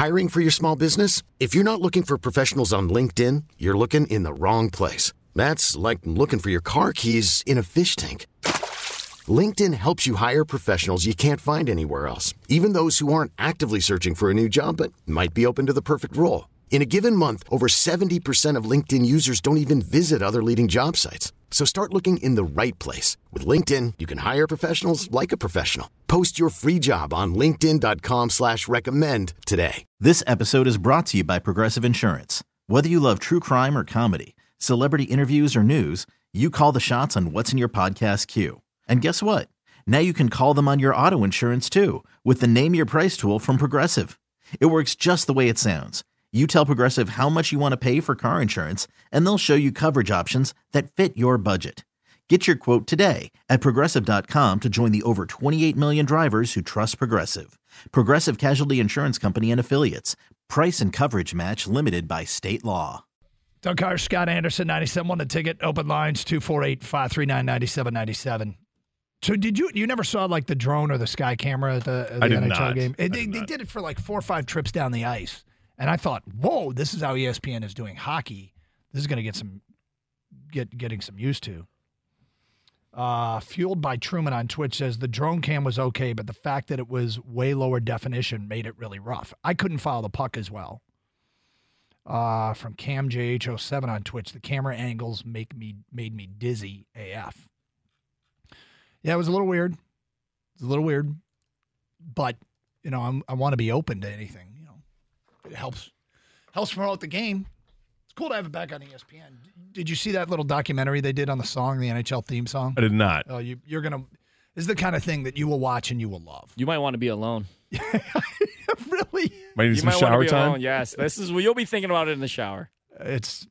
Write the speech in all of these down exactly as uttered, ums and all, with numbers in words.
Hiring for your small business? If you're not looking for professionals on LinkedIn, you're looking in the wrong place. That's like looking for your car keys in a fish tank. LinkedIn helps you hire professionals you can't find anywhere else, even those who aren't actively searching for a new job but might be open to the perfect role. In a given month, over seventy percent of LinkedIn users don't even visit other leading job sites. So start looking in the right place. With LinkedIn, you can hire professionals like a professional. Post your free job on linkedin dot com slash recommend today. This episode is brought to you by Progressive Insurance. Whether you love true crime or comedy, celebrity interviews or news, you call the shots on what's in your podcast queue. And guess what? Now you can call them on your auto insurance too with the Name Your Price tool from Progressive. It works just the way it sounds. You tell Progressive how much you want to pay for car insurance, and they'll show you coverage options that fit your budget. Get your quote today at Progressive dot com to join the over twenty-eight million drivers who trust Progressive. Progressive Casualty Insurance Company and Affiliates. Price and coverage match limited by state law. Doug Carr, Scott Anderson, ninety-seven one The Ticket. Open lines, two four eight, five three nine, nine seven nine seven. So did you you never saw like the drone or the sky camera at the, at the I did N H L not. game? It, I they, did they not. did it for like four or five trips down the ice. And I thought, whoa, this is how E S P N is doing hockey. This is going to get some get getting some used to. Uh, Fueled by Truman on Twitch says the drone cam was okay, but the fact that it was way lower definition made it really rough. I couldn't follow the puck as well. Uh, from Cam J H oh seven on Twitch, the camera angles make me made me dizzy A F. Yeah, it was a little weird. It's a little weird, but you know, I'm, I want to be open to anything. You know, it helps helps promote the game. It's cool to have it back on E S P N. Did you see that little documentary they did on the song, the N H L theme song? I did not. Oh, you, you're gonna. This is the kind of thing that you will watch and you will love. You might want to be alone. Really? Might need You some might want to shower be time. alone. Yes, this is. You'll be thinking about it in the shower. It's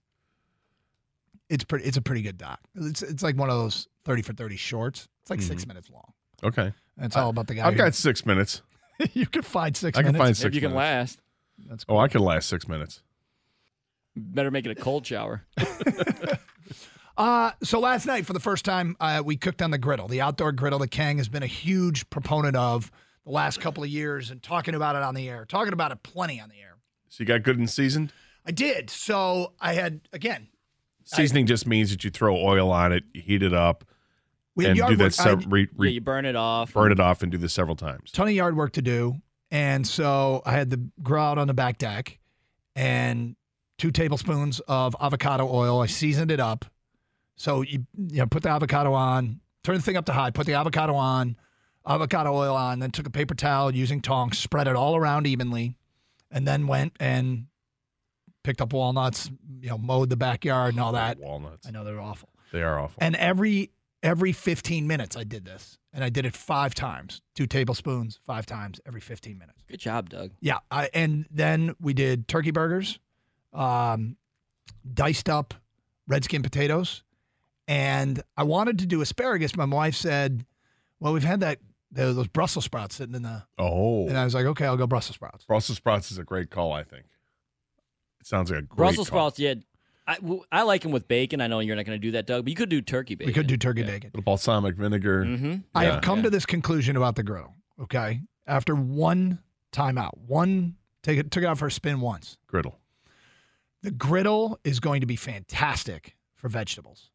it's pretty. It's a pretty good doc. It's it's like one of those thirty for thirty shorts. It's like Mm-hmm. six minutes long. Okay. And it's all about the guy. I've who- got six minutes. you can find six. I can minutes. find six If you can minutes. last, That's cool. Oh, I can last six minutes. better make it a cold shower. Uh, so last night, for the first time, uh, we cooked on the griddle, the outdoor griddle that Kang has been a huge proponent of the last couple of years and talking about it on the air, talking about it plenty on the air. So you got good and seasoned? I did. So I had, again, Seasoning just means that you throw oil on it, you heat it up, we had and yard do that. work. I Sev- had re- Yeah, re- you burn it off. burn it off and do this several times. ton of yard work to do. And so I had the grill out on the back deck and two tablespoons of avocado oil. I seasoned it up. So you, you know, put the avocado on, turn the thing up to high, put the avocado on, avocado oil on, then took a paper towel using tongs, spread it all around evenly, and then went and picked up walnuts, you know, mowed the backyard and all that. Walnuts. I know they're awful. They are awful. And every every fifteen minutes I did this. And I did it five times. Two tablespoons, five times every fifteen minutes. Good job, Doug. Yeah. I, and then we did turkey burgers, um, diced up red skin potatoes. And I wanted to do asparagus. My wife said, well, we've had that those Brussels sprouts sitting in the. oh. And I was like, okay, I'll go Brussels sprouts. Brussels sprouts is a great call, I think. It sounds like a great Brussels call. sprouts, yeah. I, w- I like them with bacon. I know you're not going to do that, Doug, but you could do turkey bacon. We could do turkey Yeah. bacon. Little balsamic vinegar. Mm-hmm. I Yeah. have come Yeah. to this conclusion about the griddle, okay? After one timeout, one, take it, took it out for a spin once. Griddle. The griddle is going to be fantastic for vegetables.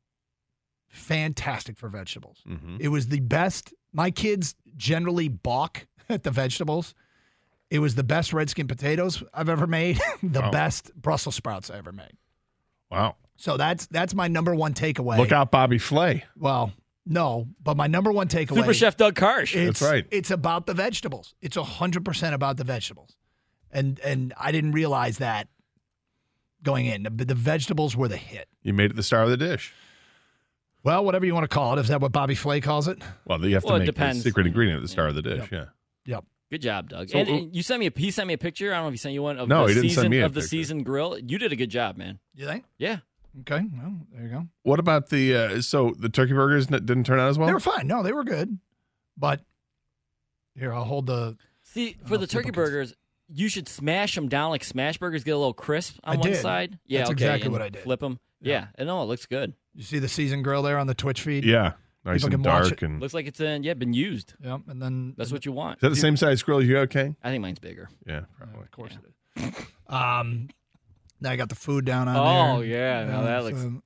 Fantastic for vegetables. Mm-hmm. It was the best. My kids generally balk at the vegetables. It was the best red skin potatoes I've ever made, the Wow. best Brussels sprouts I ever made. Wow. So that's that's my number one takeaway. Look out, Bobby Flay. Well, no, but my number one takeaway. Super Chef Doug Karsh. It's, That's right. It's about the vegetables. It's one hundred percent about the vegetables. And and I didn't realize that going in. The, the vegetables were the hit. You made it the star of the dish. Well, whatever you want to call it. Is that what Bobby Flay calls it? Well, you have Well, it to make depends. the secret ingredient the star of the dish, Yep. yeah. Yep. Good job, Doug. So- and, and you sent me a he sent me a picture. I don't know if he sent you one of No, the he didn't season send me a of the picture. season grill. You did a good job, man. You think? Yeah. Okay. Well, there you go. What about the, uh, so the turkey burgers n- didn't turn out as well? They were fine. No, they were good. But here, I'll hold the. See, I for don't the know if turkey people can- burgers, you should smash them down like smash burgers, get a little crisp on I one did. side. Yeah, That's okay, exactly and what I did. Flip them. Yeah. Yeah, I know it looks good. You see the season grill there on the Twitch feed? Yeah. Nice People and can watch dark. it. And Looks like it's uh, yeah been used. Yep. And then That's what you want. is that the same size grill you got, King? I think mine's bigger. Yeah, Yeah, probably. of course Yeah. it is. Um, then I got the food down on Oh, there. yeah. Now that looks- so-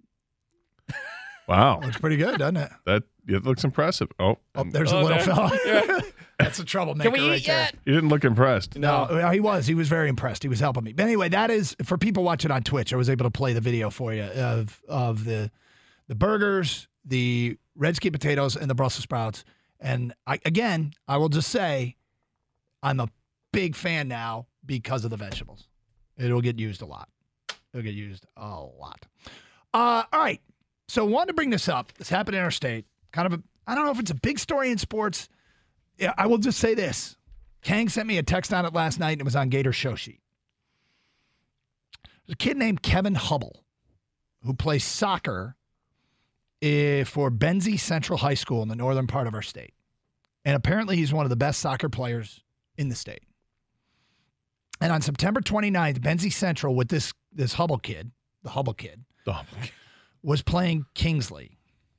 Wow. looks pretty good, doesn't it? That it looks impressive. Oh, Oh, and there's a Oh, little there- fella. That's a troublemaker Can we right eat there. yet? you didn't look impressed. No, he was. He was very impressed. He was helping me. But anyway, that is for people watching on Twitch. I was able to play the video for you of of the the burgers, the red skin potatoes, and the Brussels sprouts. And I, again, I will just say, I'm a big fan now because of the vegetables. It'll get used a lot. It'll get used a lot. Uh, all right. So wanted to bring this up. This happened in our state. Kind of a, I don't know if it's a big story in sports. Yeah, I will just say this. Kang sent me a text on it last night, and it was on Gator's show sheet. There's a kid named Kevin Hubble who plays soccer eh, for Benzie Central High School in the northern part of our state. And apparently he's one of the best soccer players in the state. And on September twenty-ninth, Benzie Central with this, this Hubble kid, the Hubble kid, Oh, was playing Kingsley.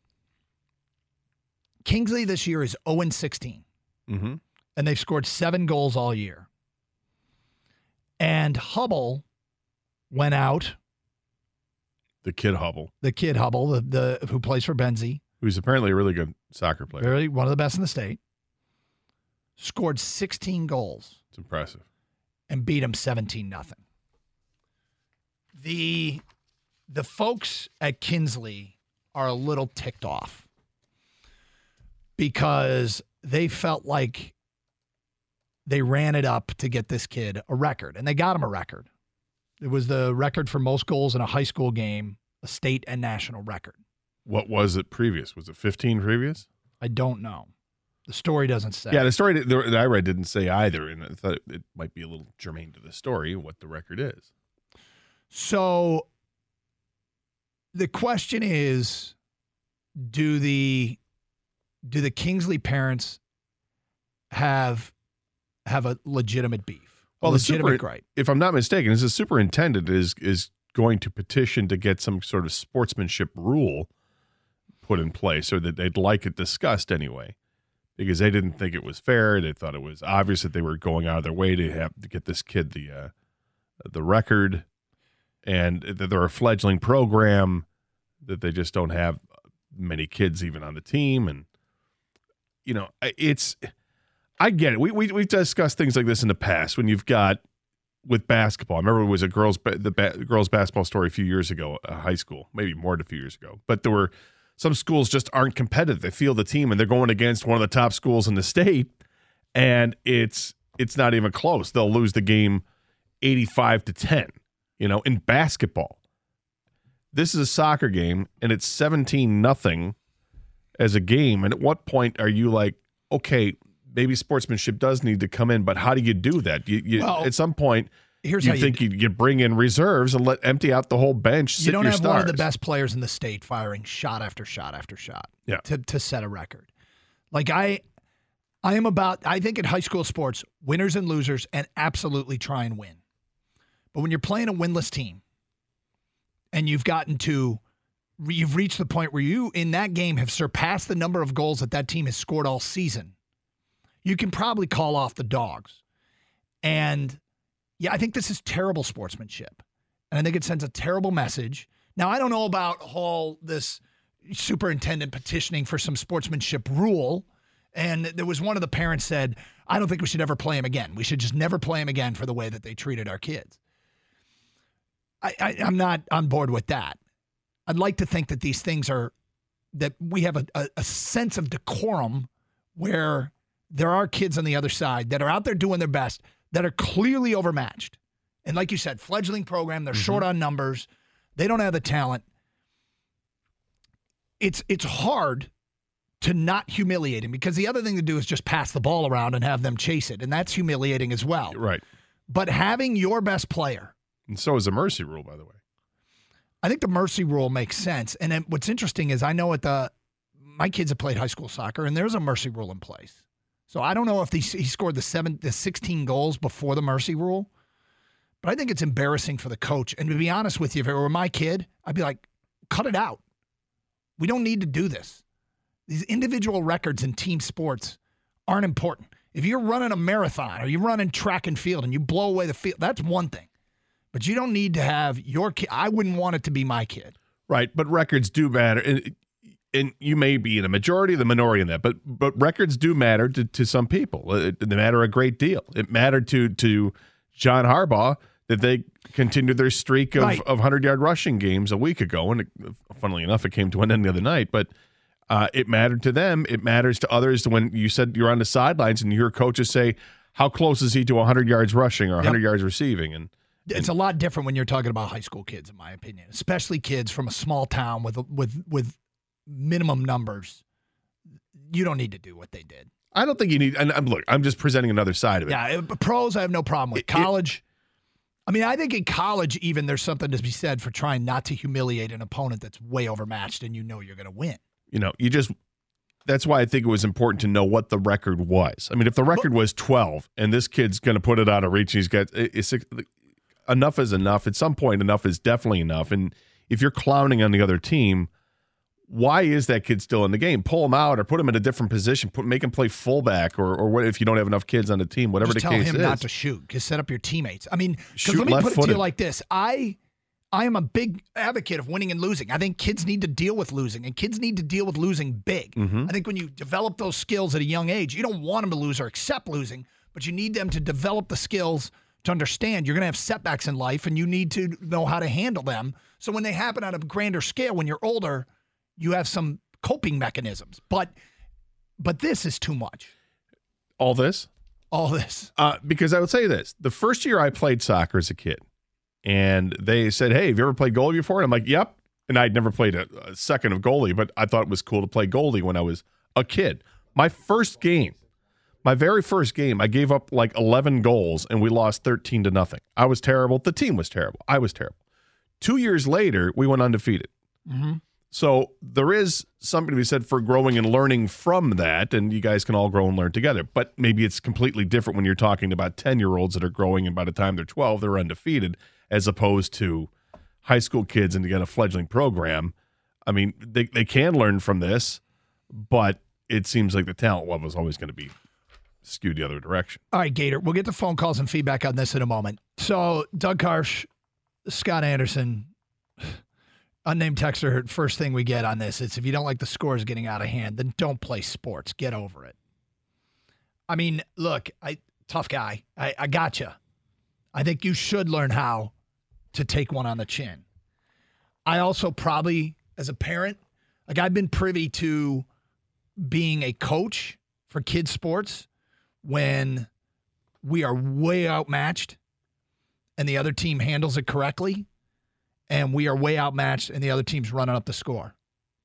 Kingsley this year is oh and sixteen. mm-hmm. And they've scored seven goals all year. And Hubble went out, The kid Hubble, the kid Hubble, the, the who plays for Benzie, who's apparently a really good soccer player. really one of the best in the state, scored sixteen goals It's impressive. and beat him seventeen nothing. The the folks at Kinsley are a little ticked off because they felt like they ran it up to get this kid a record, and they got him a record. It was the record for most goals in a high school game, a state and national record. What was it previous? Was it fifteen previous? I don't know. The story doesn't say. Yeah, the story that that I read didn't say either, and I thought it might be a little germane to the story what the record is. So the question is, do the do the Kingsley parents have have a legitimate beef? Well, a the legitimate super- gripe. If I'm not mistaken, is the superintendent is is going to petition to get some sort of sportsmanship rule put in place, or that they'd like it discussed anyway, because they didn't think it was fair. They thought it was obvious that they were going out of their way to have to get this kid the uh, the record, and that they're a fledgling program, that they just don't have many kids even on the team, and you know it's. I get it. We we we've discussed things like this in the past when you've got with basketball. I remember it was a girls the ba- girls basketball story a few years ago, uh, high school, maybe more than a few years ago. But there were some schools just aren't competitive. They field the team and they're going against one of the top schools in the state, and it's it's not even close. They'll lose the game eighty-five to ten. You know, in basketball, this is a soccer game and it's seventeen nothing as a game. And at what point are you like, okay, maybe sportsmanship does need to come in, but how do you do that? You, you Well, at some point, Here's you how think you, you you bring in reserves and let empty out the whole bench. Sit you don't your have stars. one of the best players in the state firing shot after shot after shot Yeah. to to set a record. Like I I am about I think in high school sports, winners and losers, and absolutely try and win. But when you're playing a winless team and you've gotten to you've reached the point where you in that game have surpassed the number of goals that that team has scored all season, you can probably call off the dogs. And yeah, I think this is terrible sportsmanship. And I think it sends a terrible message. Now, I don't know about all this superintendent petitioning for some sportsmanship rule. And there was one of the parents said, I don't think we should ever play him again. We should just never play him again for the way that they treated our kids. I, I, I'm not on board with that. I'd like to think that these things are, that we have a, a, a sense of decorum where there are kids on the other side that are out there doing their best, that are clearly overmatched. And like you said, fledgling program, they're mm-hmm. short on numbers. They don't have the talent. It's it's hard to not humiliate him, because the other thing to do is just pass the ball around and have them chase it. And that's humiliating as well. Right. But having your best player. And so is the mercy rule, by the way. I think the mercy rule makes sense. And then what's interesting is I know at the, my kids have played high school soccer, and there's a mercy rule in place. So I don't know if he, he scored the seven, the sixteen goals before the mercy rule, but I think it's embarrassing for the coach. And to be honest with you, if it were my kid, I'd be like, cut it out. We don't need to do this. These individual records in team sports aren't important. If you're running a marathon or you're running track and field and you blow away the field, that's one thing. But you don't need to have your kid. I wouldn't want it to be my kid. Right, but records do matter. And, and you may be in a majority, the minority in that, but but records do matter to, to some people. It, they matter a great deal. It mattered to to John Harbaugh that they continued their streak of, right. of hundred-yard rushing games a week ago. And it, funnily enough, it came to an end the other night. But uh, it mattered to them. It matters to others when you said you're on the sidelines and you hear coaches say, how close is he to one hundred yards rushing or one hundred yep. yards receiving? And It's a lot different when you're talking about high school kids, in my opinion, especially kids from a small town with with with minimum numbers. You don't need to do what they did. I don't think you need. And I'm look, I'm just presenting another side of it. Yeah, it, pros I have no problem with. It, college, it, I mean, I think in college even there's something to be said for trying not to humiliate an opponent that's way overmatched and you know you're going to win. You know, you just. That's why I think it was important to know what the record was. I mean, if the record was twelve and this kid's going to put it out of reach, he's got it's. Enough is enough. At some point, enough is definitely enough. And if you're clowning on the other team, why is that kid still in the game? Pull him out or put him in a different position. Put make him play fullback or or what if you don't have enough kids on the team, whatever Just the tell case him is. not to shoot. Just set up your teammates. I mean, because Shoot let me put it to left-footed. you like this. I I am a big advocate of winning and losing. I think kids need to deal with losing, and kids need to deal with losing big. Mm-hmm. I think when you develop those skills at a young age, you don't want them to lose or accept losing, but you need them to develop the skills to understand you're going to have setbacks in life and you need to know how to handle them. So when they happen on a grander scale, when you're older, you have some coping mechanisms. But but this is too much. All this? All this. Uh, because I would say this. The first year I played soccer as a kid, and they said, hey, have you ever played goalie before? And I'm like, yep. And I'd never played a, a second of goalie, but I thought it was cool to play goalie when I was a kid. My first game, My very first game, I gave up like eleven goals and we lost thirteen to nothing. I was terrible. The team was terrible. I was terrible. Two years later, we went undefeated. Mm-hmm. So there is something to be said for growing and learning from that, and you guys can all grow and learn together. But maybe it's completely different when you're talking about ten-year-olds that are growing, and by the time they're twelve, they're undefeated, as opposed to high school kids and, again, a fledgling program. I mean, they, they can learn from this, but it seems like the talent level is always going to be skewed the other direction. All right, Gator, we'll get the phone calls and feedback on this in a moment. So, Doug Karsh, Scott Anderson, unnamed texter, first thing we get on this is if you don't like the scores getting out of hand, then don't play sports. Get over it. I mean, look, I tough guy. I, I gotcha. I think you should learn how to take one on the chin. I also probably, as a parent, like I've been privy to being a coach for kids sports when we are way outmatched and the other team handles it correctly, and we are way outmatched and the other team's running up the score.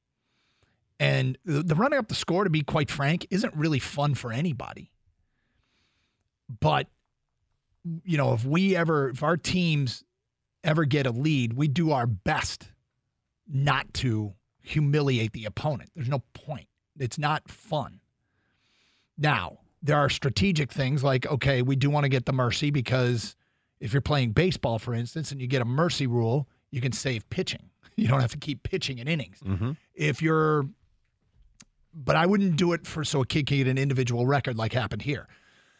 And the, the running up the score, to be quite frank, isn't really fun for anybody. But, you know, if we ever, if our teams ever get a lead, we do our best not to humiliate the opponent. There's no point. It's not fun. Now, there are strategic things like, okay, we do want to get the mercy because if you're playing baseball, for instance, and you get a mercy rule, you can save pitching. You don't have to keep pitching in innings. Mm-hmm. If you're, but I wouldn't do it for so a kid can get an individual record like happened here.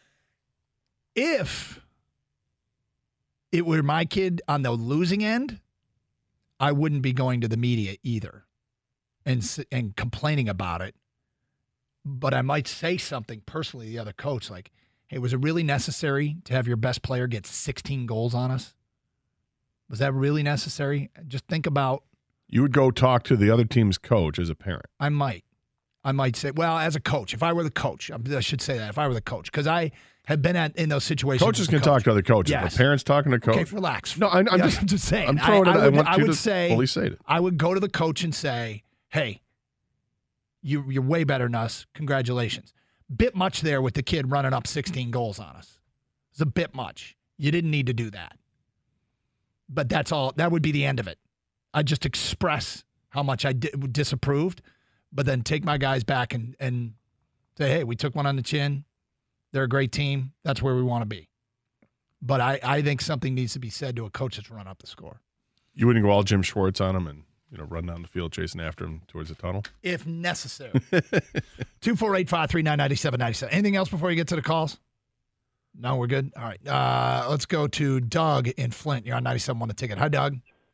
If it were my kid on the losing end, I wouldn't be going to the media either and and complaining about it. But I might say something personally to the other coach like, hey, was it really necessary to have your best player get sixteen goals on us? Was that really necessary? Just think about. You would go talk to the other team's coach as a parent. I might. I might say, well, as a coach, if I were the coach, I should say that, if I were the coach, because I have been at, in those situations. Coaches can coach. talk to other coaches. Yes. The parents talking to coach. Okay, relax. No, I, I'm, yeah, just, I'm just saying. I'm throwing I, it. I I, would, want I you would to say, fully say it. I would go to the coach and say, hey, you, you're way better than us. Congratulations. Bit much there with the kid running up sixteen goals on us. It's a bit much. You didn't need to do that. But that's all. That would be the end of it. I'd just express how much I di- disapproved, but then take my guys back and, and say, hey, we took one on the chin. They're a great team. That's where we want to be. But I, I think something needs to be said to a coach that's run up the score. You wouldn't go all Jim Schwartz on him and you know, run down the field chasing after him towards the tunnel. If necessary. two four eight, five three nine, nine seven nine seven. Anything else before you get to the calls? No, we're good? All right. Uh, let's go to Doug in Flint. You're on ninety-seven point one The Ticket. Hi, Doug.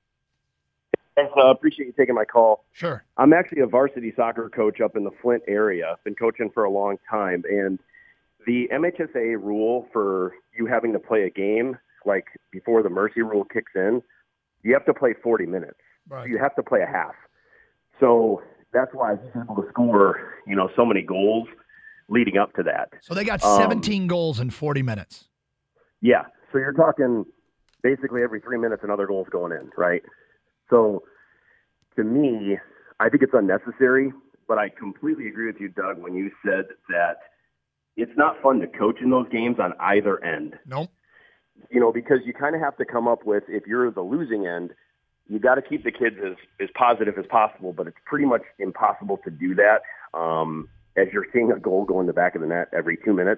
Thanks. I uh, appreciate you taking my call. Sure. I'm actually a varsity soccer coach up in the Flint area. Been coaching for a long time. And the M H S A rule for you having to play a game, like before the mercy rule kicks in, you have to play forty minutes. Right. So you have to play a half. So that's why he's able to score, you know, so many goals leading up to that. So they got Um, seventeen goals in forty minutes. Yeah. So you're talking basically every three minutes another goal's going in, right? So to me, I think it's unnecessary, but I completely agree with you, Doug, when you said that it's not fun to coach in those games on either end. Nope. You know, because you kind of have to come up with, if you're the losing end, you got to keep the kids as, as positive as possible, but it's pretty much impossible to do that um, as you're seeing a goal go in the back of the net every two minutes.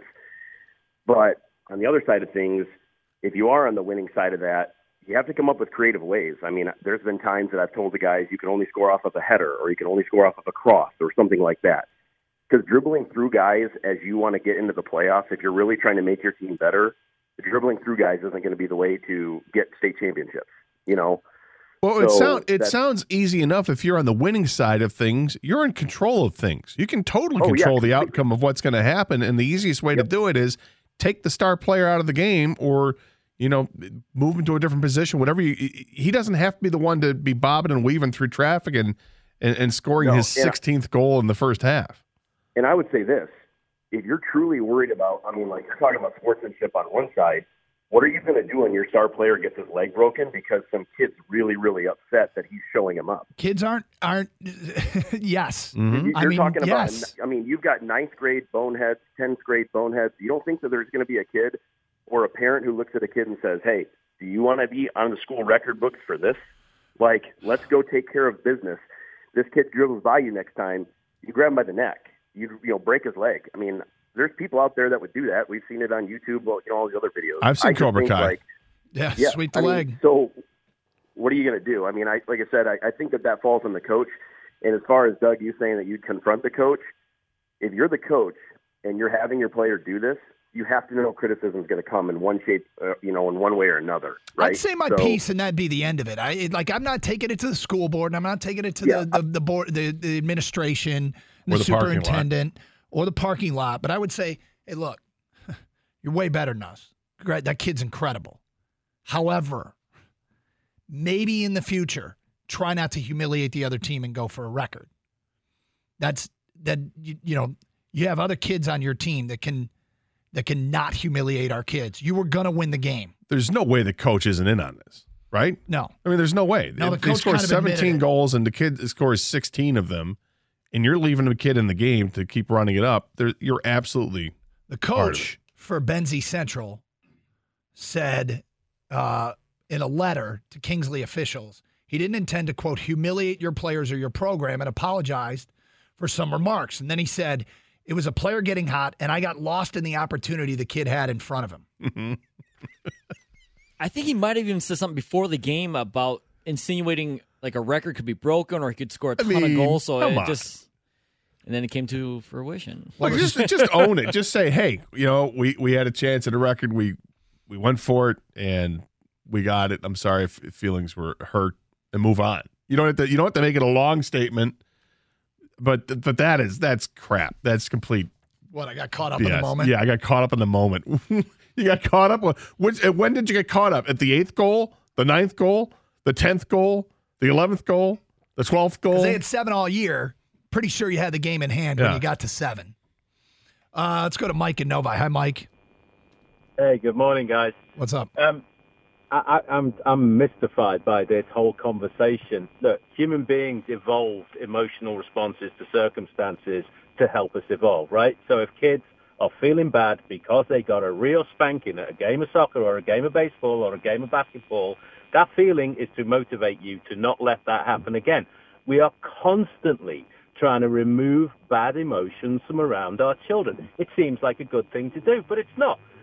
But on the other side of things, if you are on the winning side of that, you have to come up with creative ways. I mean, there's been times that I've told the guys you can only score off of a header or you can only score off of a cross or something like that. Because dribbling through guys as you want to get into the playoffs, if you're really trying to make your team better, dribbling through guys isn't going to be the way to get state championships, you know? Well, it, So sound, it that's- sounds easy enough if you're on the winning side of things. You're in control of things. You can totally Oh, yeah, control the completely. outcome of what's going to happen, and the easiest way to Yep. do it is take the star player out of the game or, you know, move him to a different position, whatever. You, he doesn't have to be the one to be bobbing and weaving through traffic and, and, and scoring No, his and I- sixteenth goal in the first half. And I would say this, if you're truly worried about, I mean, like you're talking about sportsmanship on one side, what are you going to do when your star player gets his leg broken because some kid's really, really upset that he's showing him up? Kids aren't, aren't yes. Mhm. You're I mean, talking about, yes. I mean, you've got ninth grade boneheads, tenth grade boneheads. You don't think that there's going to be a kid or a parent who looks at a kid and says, hey, do you want to be on the school record books for this? Like, let's go take care of business. This kid dribbles by you next time. You grab him by the neck. You, you know, break his leg. I mean, there's people out there that would do that. We've seen it on YouTube, well, you know, all these other videos. I've seen I just Cobra think, Kai. Like, Yeah, yeah, sweep the I mean, leg. so what are you going to do? I mean, I like I said, I, I think that that falls on the coach. And as far as Doug, you saying that you'd confront the coach, if you're the coach and you're having your player do this, you have to know criticism is going to come in one shape, uh, you know, in one way or another. Right? I'd say my So- piece, and that'd be the end of it. I it, like. I'm not taking it to the school board, and I'm not taking it to Yeah. the, the the board, the, the administration, and Or the, the parking lot. superintendent, or the parking lot. But I would say, hey, look, you're way better than us. Great, that kid's incredible. However, maybe in the future, try not to humiliate the other team and go for a record. That's that. You, you know, you have other kids on your team that can that can not humiliate our kids. You were gonna win the game. There's no way the coach isn't in on this, right? No. I mean, there's no way. No, the If they coach score kind of admitted seventeen it. goals and the kid scores sixteen of them, and you're leaving the kid in the game to keep running it up, there, you're absolutely The part of coach for Benzie Central said uh, in a letter to Kingsley officials, he didn't intend to, quote, humiliate your players or your program, and apologized for some remarks. And then he said, it was a player getting hot, and I got lost in the opportunity the kid had in front of him. I think he might have even said something before the game about insinuating like a record could be broken or he could score a ton mean, of goals. So come it on. just, and then it came to fruition. Like just just own it. Just say, hey, you know, we we had a chance at a record. We we went for it and we got it. I'm sorry if, if feelings were hurt, and move on. You don't have to. You don't have to make it a long statement. But but that is that's crap. That's complete. What, I got caught up in Yes. the moment? Yeah, I got caught up in the moment. You got caught up. Which, when did you get caught up? At the eighth goal, the ninth goal, the tenth goal, the eleventh goal, the twelfth goal? Because they had seven all year. Pretty sure you had the game in hand when Yeah. you got to seven. Uh, let's go to Mike in Novi. Hi, Mike. Hey, good morning, guys. What's up? Um, I, I, I'm I'm mystified by this whole conversation. Look, human beings evolved emotional responses to circumstances to help us evolve, right? So if kids are feeling bad because they got a real spanking at a game of soccer or a game of baseball or a game of basketball, that feeling is to motivate you to not let that happen again. We are constantly trying to remove bad emotions from around our children. It seems like a good thing to do, but it's not.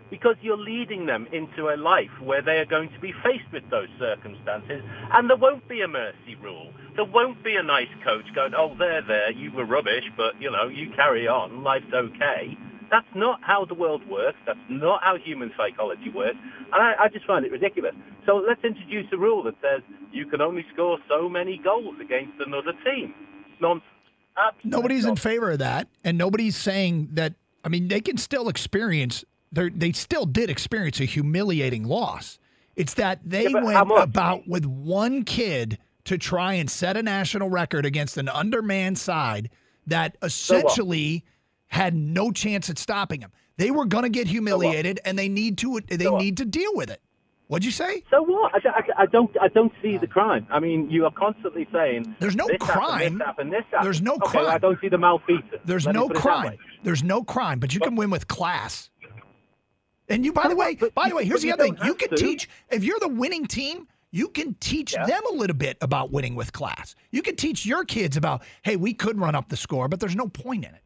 because you're leading them into a life where they are going to be faced with those circumstances, and there won't be a mercy rule. There won't be a nice coach going, oh, there, there, you were rubbish, but, you know, you carry on, life's okay. That's not how the world works. That's not how human psychology works. And I, I just find it ridiculous. So let's introduce a rule that says you can only score so many goals against another team. Nonsense. Absolute Nobody's nonsense. in favor of that, and nobody's saying that. I mean, they can still experience. They still did experience a humiliating loss. It's that they Yeah, went about with one kid to try and set a national record against an undermanned side that essentially So had no chance at stopping them. They were going to get humiliated, and they need to. They So need to deal with it. What'd you say? So what? I, I, I don't. I don't see the crime. I mean, you are constantly saying There's no this crime. Happened, this happened, this happened. There's no okay, crime. I don't see the malfeasance. There's Let me no put it that crime. way. There's no crime, but you can win with class. And you, by But the way, what- but by the you- way, here's but the you other thing. don't You have can to. teach if you're the winning team. You can teach Yeah. them a little bit about winning with class. You can teach your kids about, hey, we could run up the score, but there's no point in it.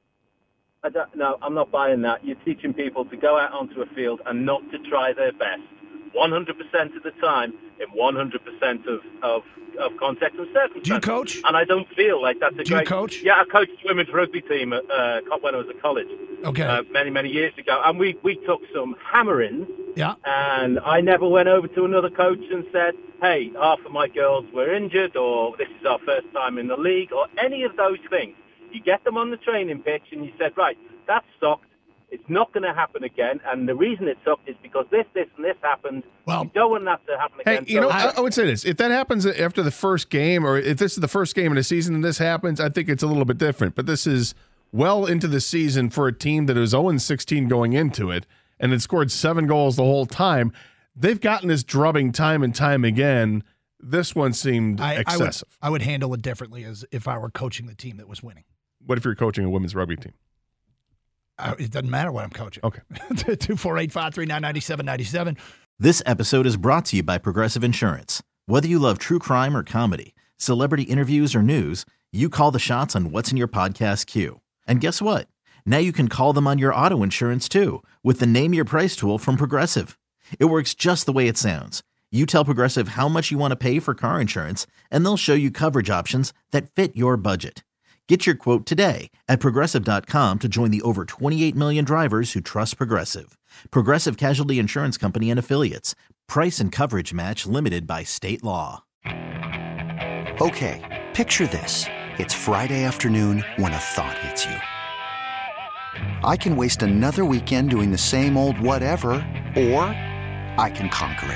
I don't, no, I'm not buying that. You're teaching people to go out onto a field and not to try their best one hundred percent of the time in one hundred percent of, of, of context and circumstances. Do you coach? And I don't feel like that's a Do you great... coach? Yeah, I coached the women's rugby team at, uh, when I was at college Okay. uh, many, many years ago. And we, we took some hammerings. Yeah. And I never went over to another coach and said, hey, half of my girls were injured, or this is our first time in the league, or any of those things. You get them on the training pitch and you said, right, that sucked. It's not going to happen again. And the reason it sucked is because this, this, and this happened. Well, you don't want that to happen Hey, again. you know, So- I, I would say this. If that happens after the first game, or if this is the first game of the season and this happens, I think it's a little bit different. But this is well into the season for a team that was oh and sixteen going into it and had scored seven goals the whole time. They've gotten this drubbing time and time again. This one seemed I, I, would, excessive. I would handle it differently as if I were coaching the team that was winning. What if you're coaching a women's rugby team? Uh, it doesn't matter what I'm coaching. Okay. two four eight, five three nine, nine seven nine seven. This episode is brought to you by Progressive Insurance. Whether you love true crime or comedy, celebrity interviews or news, you call the shots on what's in your podcast queue. And guess what? Now you can call them on your auto insurance too with the Name Your Price tool from Progressive. It works just the way it sounds. You tell Progressive how much you want to pay for car insurance, and they'll show you coverage options that fit your budget. Get your quote today at Progressive dot com to join the over twenty-eight million drivers who trust Progressive. Progressive Casualty Insurance Company and Affiliates. Price and coverage match limited by state law. Okay, picture this. It's Friday afternoon when a thought hits you. I can waste another weekend doing the same old whatever, or I can conquer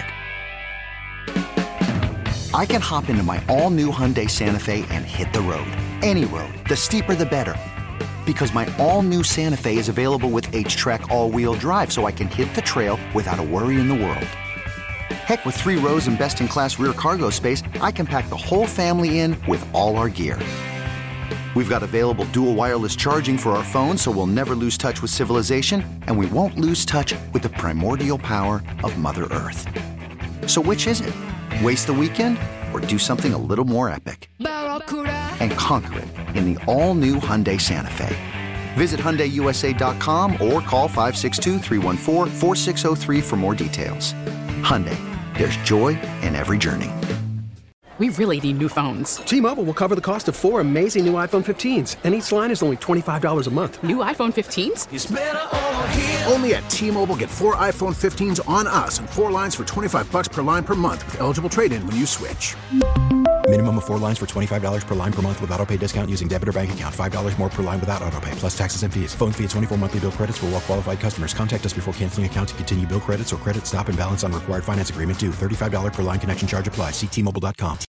it. I can hop into my all-new Hyundai Santa Fe and hit the road. Any road. The steeper, the better. Because my all-new Santa Fe is available with H-Track all-wheel drive, so I can hit the trail without a worry in the world. Heck, with three rows and best-in-class rear cargo space, I can pack the whole family in with all our gear. We've got available dual wireless charging for our phones, so we'll never lose touch with civilization, and we won't lose touch with the primordial power of Mother Earth. So which is it? Waste the weekend or do something a little more epic? And conquer it in the all-new Hyundai Santa Fe. Visit Hyundai U S A dot com or call five six two, three one four, four six zero three for more details. Hyundai, there's joy in every journey. We really need new phones. T-Mobile will cover the cost of four amazing new iPhone fifteens, and each line is only twenty-five dollars a month. New iPhone fifteens? It's better over here. Only at T-Mobile, get four iPhone fifteens on us and four lines for twenty-five bucks per line per month with eligible trade-in when you switch. Minimum of four lines for twenty-five dollars per line per month with autopay discount using debit or bank account. five dollars more per line without autopay, plus taxes and fees. Phone fee at twenty-four monthly bill credits for well-qualified customers. Contact us before canceling account to continue bill credits or credit stop and balance on required finance agreement due. thirty-five dollars per line connection charge applies. See T Mobile dot com.